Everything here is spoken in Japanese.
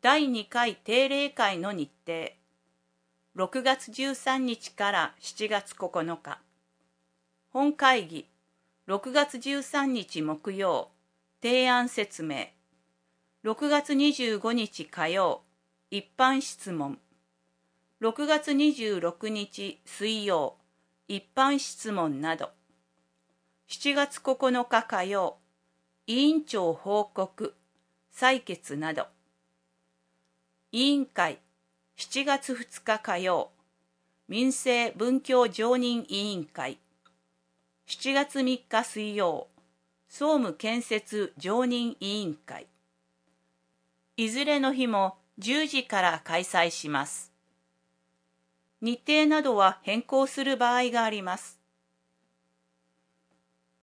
第2回定例会の日程。6月13日から7月9日。本会議。6月13日木曜。提案説明。6月25日火曜。一般質問。6月26日水曜。一般質問など。7月9日火曜。委員長報告。採決など。委員会。7月2日火曜。民政文教常任委員会。7月3日水曜。総務建設常任委員会。いずれの日も10時から開催します。日程などは変更する場合があります。